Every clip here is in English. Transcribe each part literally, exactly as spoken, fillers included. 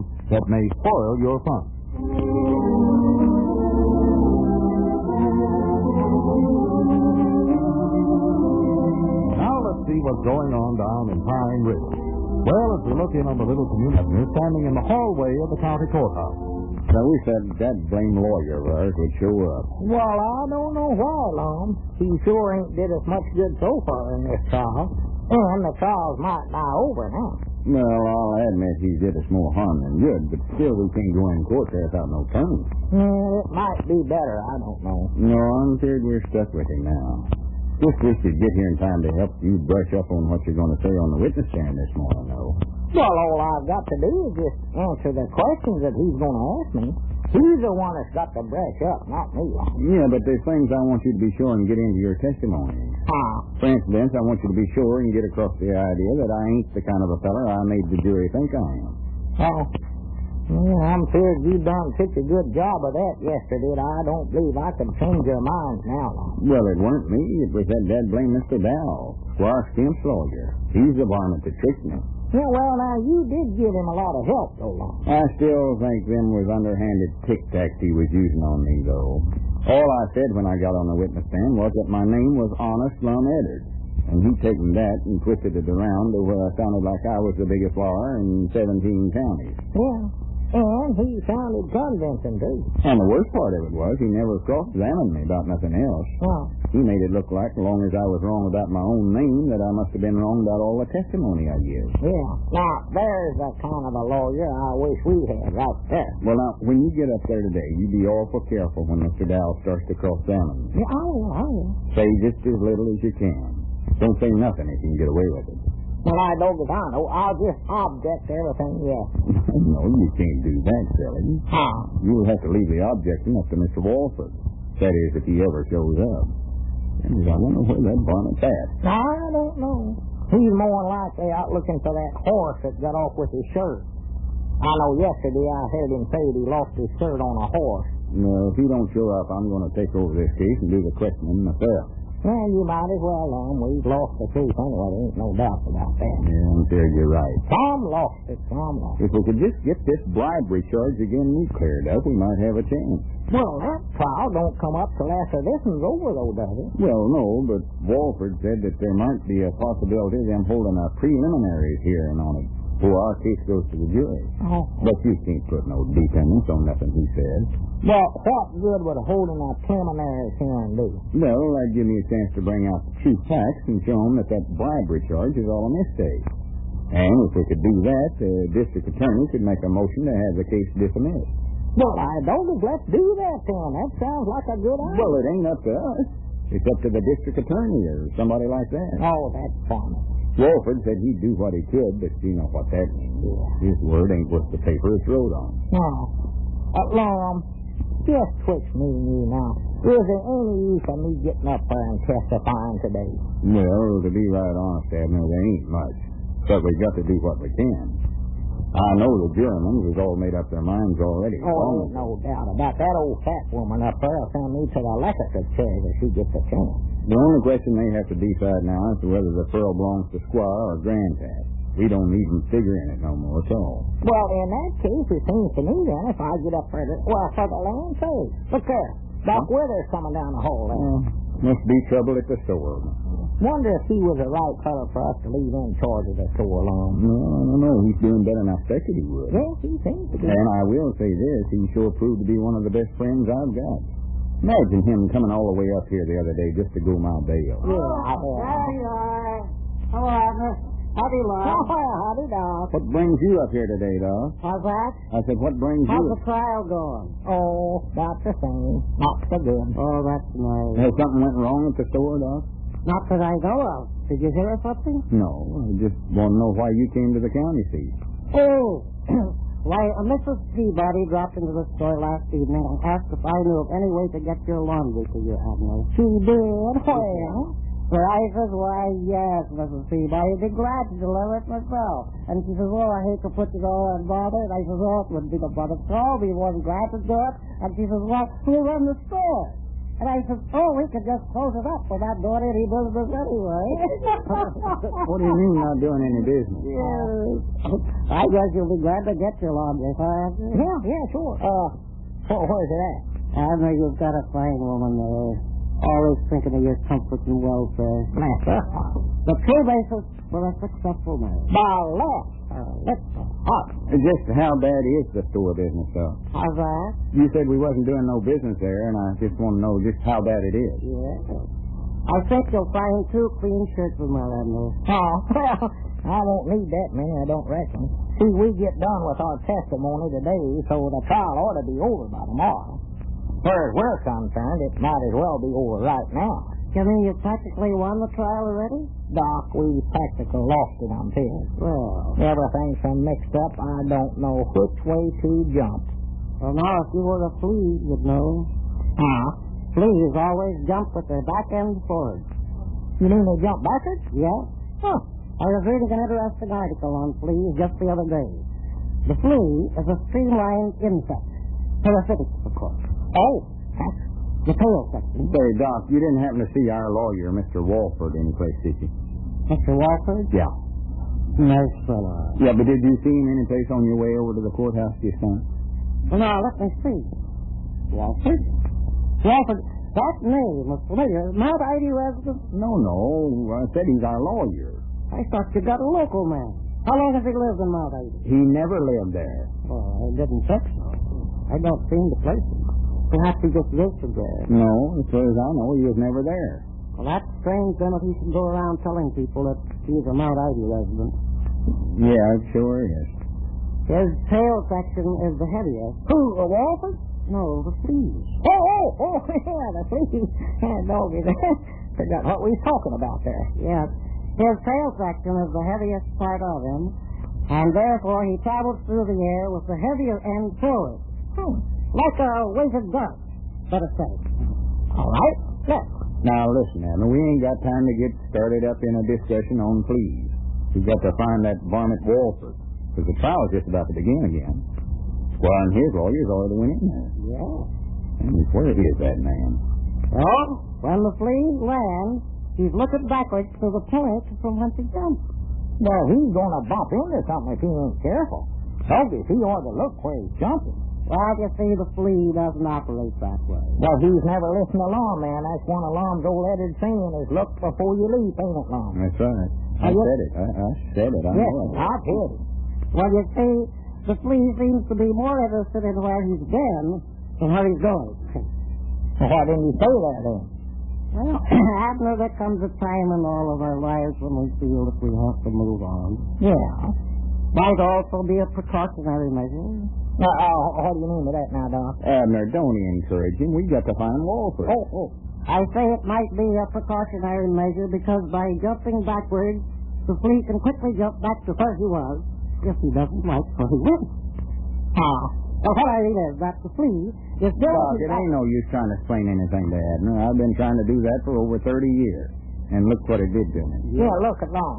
that may spoil your fun. Now let's see what's going on down in Pine Ridge. Well, as we look in on the little community standing in the hallway of the county courthouse. I wish that, that blame lawyer of ours would show up. Well, I don't know why, Lum. He sure ain't did us much good so far in this trial. And the trials might die over now. Well, I'll admit he did us more harm than good, but still we can't go in court there without no attorney. Yeah, it might be better, I don't know. No, I'm afraid we're stuck with him now. Just wish you'd get here in time to help you brush up on what you're going to say on the witness stand this morning, though. Well, all I've got to do is just answer the questions that he's going to ask me. He's the one that's got to brush up, not me. Yeah, but there's things I want you to be sure and get into your testimony. Huh? For instance, I want you to be sure and get across the idea that I ain't the kind of a feller I made the jury think I am. Oh, yeah, I'm sure you done such a good job of that yesterday that I don't believe I can change your minds now. Well, it weren't me. It was that dead blame Mister Dow, Squire Skimp's lawyer. He's the varmint that tricked me. Yeah, well, now, you did give him a lot of help, though, Lum. I still think them was underhanded tic-tacs he was using on me, though. All I said when I got on the witness stand was that my name was Honest Lum Eddard. And he'd taken that and twisted it around to where I sounded like I was the biggest lawyer in seventeen counties. Yeah, and he sounded convincing, too. And the worst part of it was he never cross-examined me about nothing else. Huh? He made it look like, as long as I was wrong about my own name, that I must have been wrong about all the testimony I used. Yeah. Now, there's the kind of a lawyer I wish we had right there. Well, now, when you get up there today, you be awful careful when Mister Dow starts to cross-examine. Yeah, I will, I will. Say just as little as you can. Don't say nothing if you can get away with it. Well, I don't get on. Oh, I'll just object to everything, yes. No, you can't do that, silly. How? You'll have to leave the objecting up to Mister Walford. That is, if he ever shows up. And I wonder where that varmint's at. I don't know. He's more than likely out looking for that horse that got off with his shirt. I know yesterday I heard him say that he lost his shirt on a horse. No, if he don't show up, I'm going to take over this case and do the questioning myself. Well, you might as well, um, we've lost the case anyway. There ain't no doubt about that. Yeah, I'm sure you're right. Tom lost it, Tom lost it. If we could just get this bribery charge again cleared up, we might have a chance. Well, that trial don't come up till after this one's over, though, does it? Well, no, but Walford said that there might be a possibility of them holding a preliminary hearing on it before our case goes to the jury. Oh. But you can't put no dependence on nothing he said. Well, what good would holding a preliminary hearing do? Well, that'd give me a chance to bring out the true facts and show them that that bribery charge is all a mistake. And if we could do that, the district attorney could make a motion to have the case dismissed. Well, I don't let's do that then. That sounds like a good idea. Well, it ain't up to us. It's up to the district attorney or somebody like that. Oh, that's funny. Walford said he'd do what he could, but you know what that means. Yeah. His word ain't worth the paper it's wrote on. No. Uh, Lum, just twixt me and you now. Is there any use of me getting up there and testifying today? Well, to be right honest, Abner, there ain't much. But we've got to do what we can. I know the jurymen has all made up their minds already. Oh, ain't no doubt about that old fat woman up there. I'll send me to the legislature chair if she gets a chance. The only question they have to decide now is whether the pearl belongs to Squire or Grandad. We don't even figure in it no more at all. Well, in that case, it seems to me then, if I get up there, to, well, for the land sake. Look there. Doc huh? Withers coming down the hall there. Uh, must be trouble at the store. Wonder if he was the right fellow for us to leave in charge of the store alone. No, I don't know. He's doing better than I expected he would. Yes, he seems to be. And I will say this, he sure proved to be one of the best friends I've got. Imagine him coming all the way up here the other day just to go my bail. Yeah, I bet. There you are. Hello, Abner. Howdy, Lum. Oh, howdy, Doc. What brings you up here today, Doc? How's that? I said, what brings How's you the trial going? Oh, about the same. Not so good. Oh, that's nice. Has something went wrong at the store, Doc? Not that I know of. Did you hear of something? No, I just want to know why you came to the county seat. Oh, why, uh, Missus Peabody dropped into the store last evening and asked if I knew of any way to get your laundry to you, Abner. She did? Well, Well, I says, why, yes, Missus Peabody, I'd be glad to deliver it myself. And she says, well, I hate to put you all in bother. And I says, oh, it wouldn't be no bother at all. Be more than glad to do it. And she says, well, who run the store? And I said, oh, we could just close it up without doing any business anyway. What do you mean not doing any business? Yeah. I guess you'll be glad to get your laundry, huh? Yeah, yeah, sure. Uh, where, where's it at? I know you've got a fine woman there. Always thinking of your comfort and welfare. Master. The true basis for a successful marriage. By left. Uh, let's hot. Just how bad is the store business, though? How's that? You said we wasn't doing no business there, and I just want to know just how bad it is. Yeah. I think you'll find two clean shirts with my landlord. Oh, well, I won't need that many, I don't reckon. See, we get done with our testimony today, so the trial ought to be over by tomorrow. As far as we're concerned, it might as well be over right now. You mean you practically won the trial already? Doc, we practically lost it, I'm telling you. Well, Everything's so mixed up, I don't know which way to jump. well, now, if you were a flea, you'd know. Huh? Fleas always jump with their back end forward. You mean they jump backwards? Yeah? Huh. I was reading an interesting article on fleas just the other day. The flea is a streamlined insect. Parasitic, of course. Oh, that's... The tail section. Say, Doc, you didn't happen to see our lawyer, Mister Walford, anyplace, did you? Mister Walford? Yeah. Nice fella. Yeah, but did you see him anyplace on your way over to the courthouse this time? Well, now, let me see. Walford? Walford, that name is familiar. Mount Ida resident? No, no. I said he's our lawyer. I thought you got a local man. How long has he lived in Mount Ida? He never lived there. Oh, I didn't think so. I don't seem to place him. Perhaps he just visited there. No, as far as I know, he was never there. Well, that's strange, then, if he should go around telling people that he's a Mount Ida resident. Yeah, it sure is. His tail section is the heaviest. Who, a Walford? No, the fleas. Oh, oh, oh, yeah, the fleas. Yeah, doggy, forgot what we was talking about there. Yes. His tail section is the heaviest part of him, and therefore he travels through the air with the heavier end forward. Hmm. Like a weighted gun, let us say. All right, let's. Now, listen, Abner, we ain't got time to get started up in a discussion on fleas. We've got to find that varmint Walford, because the trial's just about to begin again. Well, and his lawyer's already went in there. Yeah. And where is that man? Well, when the flea lands, he's looking backwards to the point from whence he jumped. Well, he's going to bump into something if he ain't careful. Doggy, he ought to look where he's jumping. Well, you see, the flea doesn't operate that way. Well, he's never listened to Lom, man. That's one of Lom's old Eddard saying is look before you leap, ain't it, Lom? That's right. I Oh, yes. said it. I, I said it. I Yes, know it. I've heard it. Well, you see, the flea seems to be more interested in where he's been than where he's going. Well, why didn't you say that then? Well, Abner, there comes a time in all of our lives when we feel that we have to move on. Yeah. Might also be a precautionary measure. Now, uh, what do you mean by that now, Doc? Abner, don't encourage him. We've got to find Walford. Oh, oh. I say it might be a precautionary measure because by jumping backwards, the flea can quickly jump back to where he was if he doesn't like where he went. Huh. Well, what I mean is that the flea is still... Doc, it ain't no use trying to explain anything to Abner. I've been trying to do that for over thirty years. And look what it did to me. Yeah, look at Lom.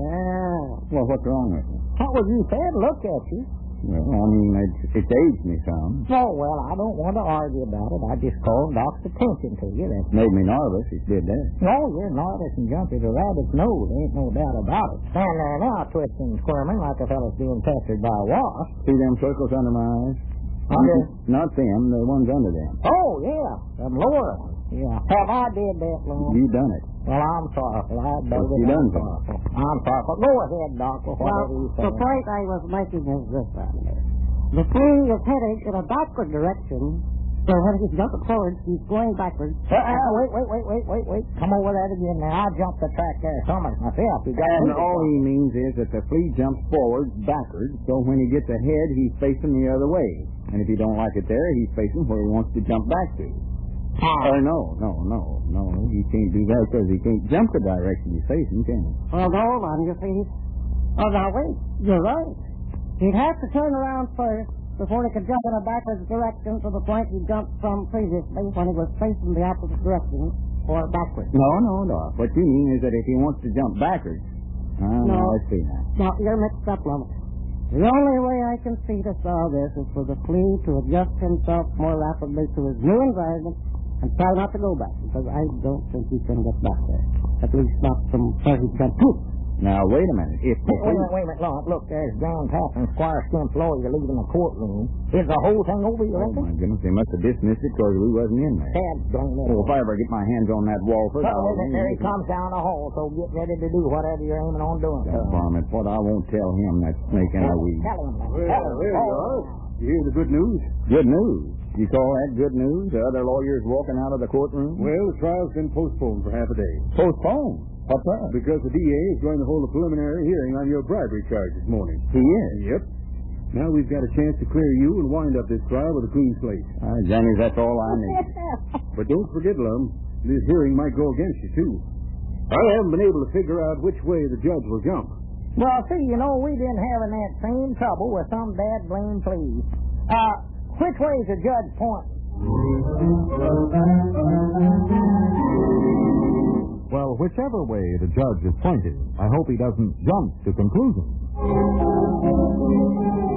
Yeah. Well, what's wrong with me? What was you said? Look at you. Well, I mean, it's, it's aged me some. Oh, well, I don't want to argue about it. I just called Doc's attention to you. That's Made me nervous. It did that. No, you're nervous and jumpy as a rabbit's nose. Ain't no doubt about it. Stand there now, twisting and squirming like a fellow's being pestered by a wasp. See them circles under my eyes? Under? Not them, the ones under them. Oh, yeah, them lower ones. Yeah. Have I did that, Lom? You done it. Well, I'm sorrowful. I What believe you I'm done, sorrowful. I'm sorrowful. Go ahead, Doctor. Well, Whatever you say. the point I was making is this, Abner. The flea is heading in a backward direction, so when he's jumping forward, he's going backwards. Uh, uh, wait, wait, wait, wait, wait, wait. Come over that again now. I jumped the track there somewhere myself. You got And me. all he means is that the flea jumps forward, backwards, so when he gets ahead, he's facing the other way. And if he don't like it there, he's facing where he wants to jump back to. Ah. Or no, no, no, no. He can't do that because he can't jump the direction he's facing, can he? Well, go on, you see. Oh, now wait. You're right. He'd have to turn around first before he could jump in a backwards direction to the point he jumped from previously when he was facing the opposite direction, or backwards. No, no, Doc. What you mean is that if he wants to jump backwards... Ah, No. no, I see now. Now, you're mixed up, Lum. The only way I can see to solve this is for the flea to adjust himself more rapidly to his new environment And try not to go back, because I don't think he can get back there. At least not from where he got to. Now, wait a minute. If Hey, wait a minute, wait a minute, Lord. Look, there's Grand Tap and Squire Skimp lawyer leaving the courtroom. Is the whole thing over, you Oh, reckon? my goodness, they must have dismissed it because we wasn't in there. Dad, blame it. Oh, if I ever get my hands on that wall first, Well, I'll... isn't it? There he comes down the hall, so get ready to do whatever you're aiming on doing. God, Varmint, what I won't tell him, that snake in the weed. Tell him that. Well, Tell him. there you Oh. are. You hear the good news? Good news. You call that good news? The other lawyers walking out of the courtroom? Well, the trial's been postponed for half a day. Postponed? What's that? Because the D A is going to hold a preliminary hearing on your bribery charge this morning. He is? Yep. Now we've got a chance to clear you and wind up this trial with a clean slate. Uh, Johnny, that's all I need. But don't forget, Lum, this hearing might go against you, too. I haven't been able to figure out which way the judge will jump. Well, see, you know, we've been having that same trouble with some bad blame pleas. Uh, which way is the judge pointing? Well, whichever way the judge is pointed, I hope he doesn't jump to conclusions.